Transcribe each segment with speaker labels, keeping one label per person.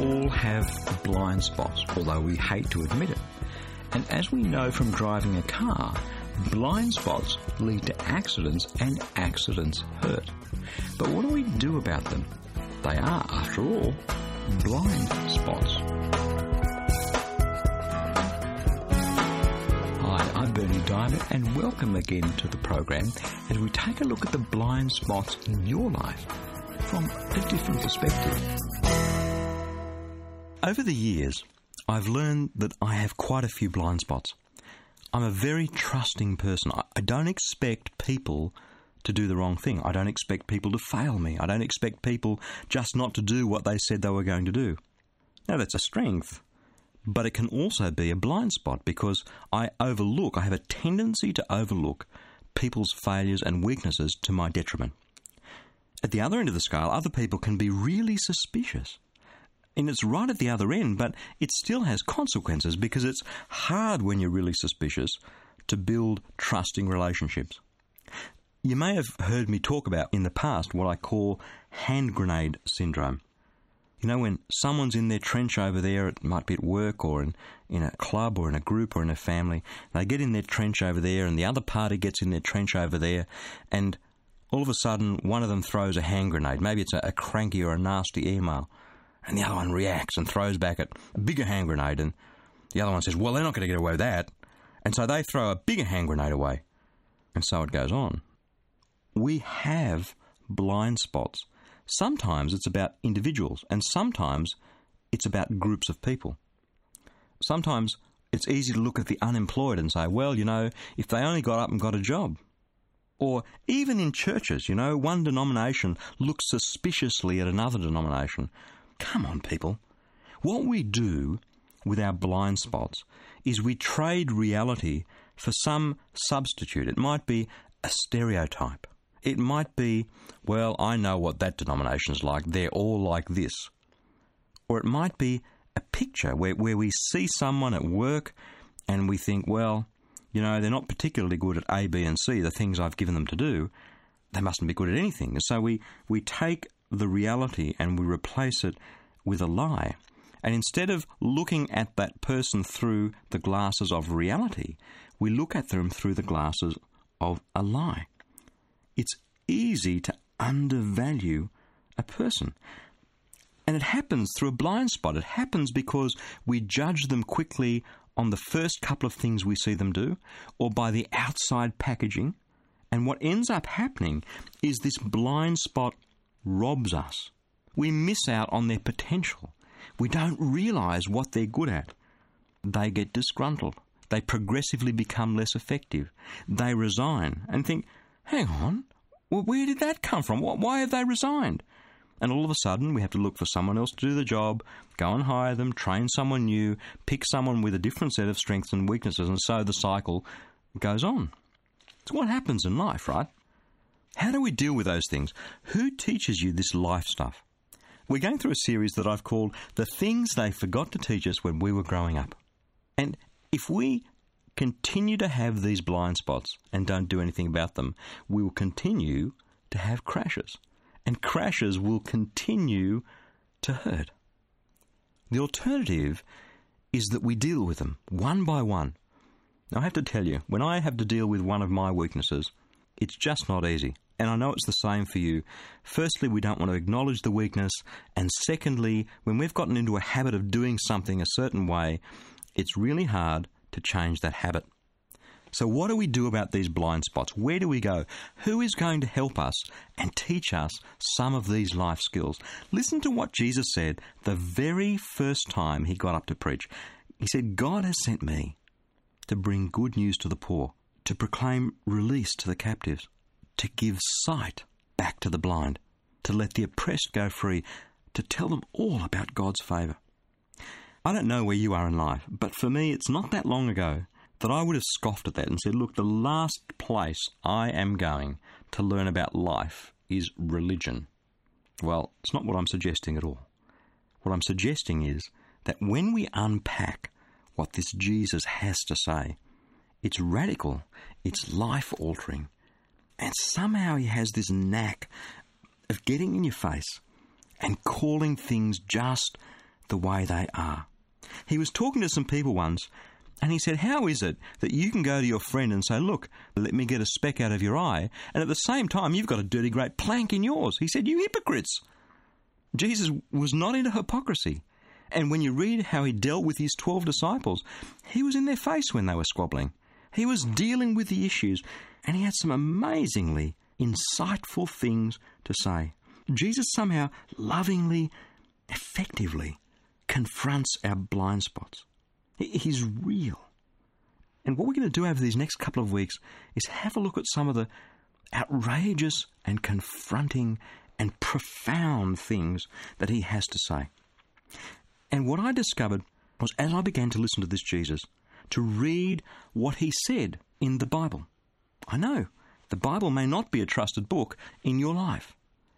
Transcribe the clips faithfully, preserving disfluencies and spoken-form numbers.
Speaker 1: all have blind spots, although we hate to admit it. And as we know from driving a car, blind spots lead to accidents and accidents hurt. But what do we do about them? They are, after all, blind spots. Hi, I'm Berni Dymet, and welcome again to the program as we take a look at the blind spots in your life from a different perspective. Over the years, I've learned that I have quite a few blind spots. I'm a very trusting person. I don't expect people to do the wrong thing. I don't expect people to fail me. I don't expect people just not to do what they said they were going to do. Now, that's a strength, but it can also be a blind spot because I overlook, I have a tendency to overlook people's failures and weaknesses to my detriment. At the other end of the scale, other people can be really suspicious. And it's right at the other end, but it still has consequences because it's hard when you're really suspicious to build trusting relationships. You may have heard me talk about in the past what I call hand grenade syndrome. You know, when someone's in their trench over there, it might be at work or in, in a club or in a group or in a family, they get in their trench over there and the other party gets in their trench over there, and all of a sudden one of them throws a hand grenade. Maybe it's a, a cranky or a nasty email. And the other one reacts and throws back at a bigger hand grenade, and the other one says, well, they're not going to get away with that. And so they throw a bigger hand grenade away. And so it goes on. We have blind spots. Sometimes it's about individuals, and sometimes it's about groups of people. Sometimes it's easy to look at the unemployed and say, well, you know, if they only got up and got a job. Or even in churches, you know, one denomination looks suspiciously at another denomination. Come on, people. What we do with our blind spots is we trade reality for some substitute. It might be a stereotype. It might be, well, I know what that denomination's like. They're all like this. Or it might be a picture where, where we see someone at work and we think, well, you know, they're not particularly good at A, B and C, the things I've given them to do. They mustn't be good at anything. So we, we take the reality and we replace it with a lie. And instead of looking at that person through the glasses of reality, we look at them through the glasses of a lie. It's easy to undervalue a person. And it happens through a blind spot. It happens because we judge them quickly on the first couple of things we see them do, or by the outside packaging. And what ends up happening is this blind spot robs us. We miss out on their potential. We don't realise what they're good at. They get disgruntled. They progressively become less effective. They resign and think, hang on, well, where did that come from? Why have they resigned? And all of a sudden, we have to look for someone else to do the job, go and hire them, train someone new, pick someone with a different set of strengths and weaknesses, and so the cycle goes on. It's what happens in life, right? How do we deal with those things? Who teaches you this life stuff? We're going through a series that I've called The Things They Forgot to Teach Us When We Were Growing Up. And if we continue to have these blind spots and don't do anything about them, we will continue to have crashes. And crashes will continue to hurt. The alternative is that we deal with them one by one. Now, I have to tell you, when I have to deal with one of my weaknesses, it's just not easy. And I know it's the same for you. Firstly, we don't want to acknowledge the weakness. And secondly, when we've gotten into a habit of doing something a certain way, it's really hard to change that habit. So what do we do about these blind spots? Where do we go? Who is going to help us and teach us some of these life skills? Listen to what Jesus said the very first time he got up to preach. He said, God has sent me to bring good news to the poor, to proclaim release to the captives, to give sight back to the blind, to let the oppressed go free, to tell them all about God's favour. I don't know where you are in life, but for me it's not that long ago that I would have scoffed at that and said, look, the last place I am going to learn about life is religion. Well, it's not what I'm suggesting at all. What I'm suggesting is that when we unpack what this Jesus has to say, it's radical, it's life-altering, and somehow he has this knack of getting in your face and calling things just the way they are. He was talking to some people once, and he said, how is it that you can go to your friend and say, look, let me get a speck out of your eye, and at the same time you've got a dirty great plank in yours? He said, you hypocrites. Jesus was not into hypocrisy. And when you read how he dealt with his twelve disciples, he was in their face when they were squabbling. He was dealing with the issues, and he had some amazingly insightful things to say. Jesus somehow lovingly, effectively confronts our blind spots. He's real. And what we're going to do over these next couple of weeks is have a look at some of the outrageous and confronting and profound things that he has to say. And what I discovered was, as I began to listen to this Jesus, to read what he said in the Bible. I know the Bible may not be a trusted book in your life,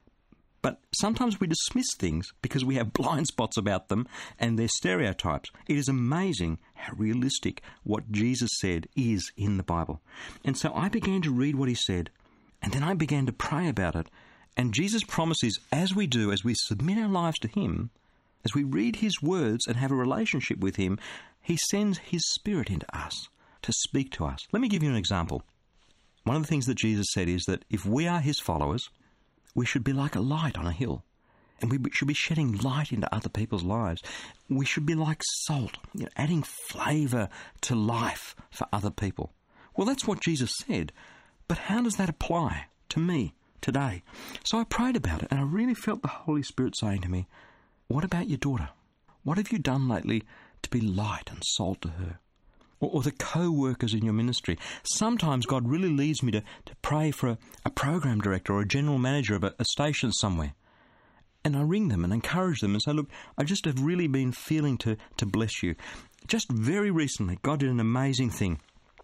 Speaker 1: but sometimes we dismiss things because we have blind spots about them and their stereotypes. It is amazing how realistic what Jesus said is in the Bible. And so I began to read what he said, and then I began to pray about it. And Jesus promises, as we do, as we submit our lives to him, as we read his words and have a relationship with him, he sends his Spirit into us to speak to us. Let me give you an example. One of the things that Jesus said is that if we are his followers, we should be like a light on a hill, and we should be shedding light into other people's lives. We should be like salt, you know, adding flavour to life for other people. Well, that's what Jesus said, but how does that apply to me today? So I prayed about it, and I really felt the Holy Spirit saying to me, what about your daughter? What have you done lately to be light and salt to her? Or, or the co-workers in your ministry? Sometimes God really leads me to, to pray for a, a program director or a general manager of a, a station somewhere. And I ring them and encourage them and say, look, I just have really been feeling to, to bless you. Just very recently, God did an amazing thing.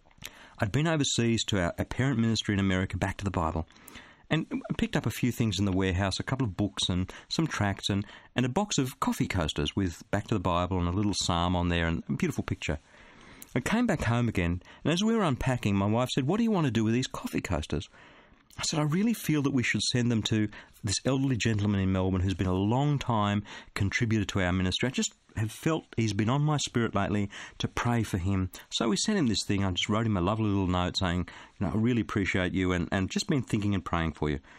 Speaker 1: I'd been overseas to our, our parent ministry in America, Back to the Bible, and picked up a few things in the warehouse, a couple of books and some tracts and, and a box of coffee coasters with Back to the Bible and a little psalm on there and a beautiful picture. I came back home again, and as we were unpacking, my wife said, what do you want to do with these coffee coasters? I said, I really feel that we should send them to this elderly gentleman in Melbourne who's been a long time contributor to our ministry. I just have felt he's been on my spirit lately to pray for him. So we sent him this thing. I just wrote him a lovely little note saying, you know, I really appreciate you and, and just been thinking and praying for you.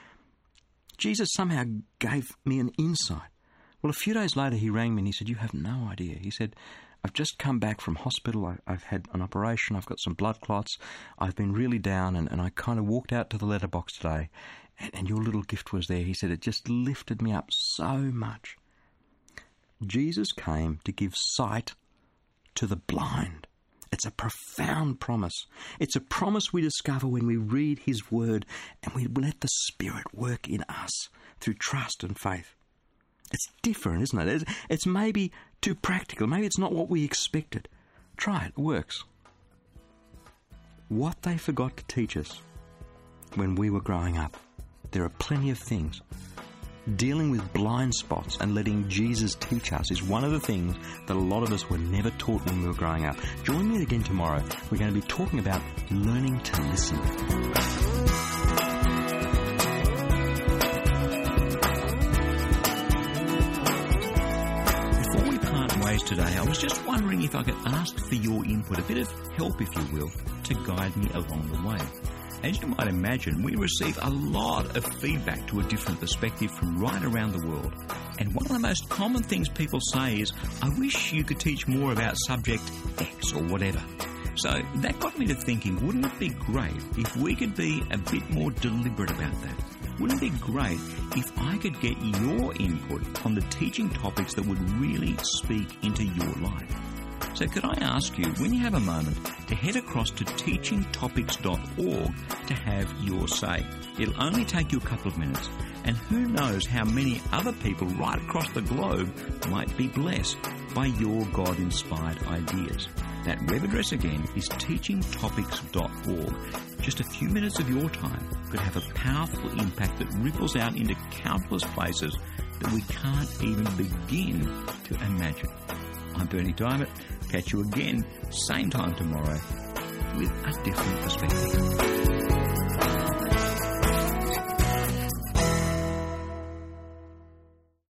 Speaker 1: Jesus somehow gave me an insight. Well, a few days later he rang me and he said, you have no idea. He said, I've just come back from hospital. I, I've had an operation. I've got some blood clots. I've been really down, and, and I kind of walked out to the letterbox today, and, and your little gift was there. He said, it just lifted me up so much. Jesus came to give sight to the blind. It's a profound promise. It's a promise we discover when we read his word and we let the Spirit work in us through trust and faith. It's different, isn't it? It's, it's maybe too practical. Maybe it's not what we expected. Try it. It works. What they forgot to teach us when we were growing up. There are plenty of things. Dealing with blind spots and letting Jesus teach us is one of the things that a lot of us were never taught when we were growing up. Join me again tomorrow. We're going to be talking about learning to listen. Today, I was just wondering if I could ask for your input, a bit of help, if you will, to guide me along the way. As you might imagine, we receive a lot of feedback to a different perspective from right around the world. And one of the most common things people say is, I wish you could teach more about subject X or whatever. So that got me to thinking, wouldn't it be great if we could be a bit more deliberate about that? Wouldn't it be great if I could get your input on the teaching topics that would really speak into your life? So could I ask you, when you have a moment, to head across to teaching topics dot org to have your say. It'll only take you a couple of minutes, and who knows how many other people right across the globe might be blessed by your God-inspired ideas. That web address again is teaching topics dot org. Just a few minutes of your time could have a powerful impact that ripples out into countless places that we can't even begin to imagine. I'm Bernie Diamond. Catch you again, same time tomorrow, with a different perspective.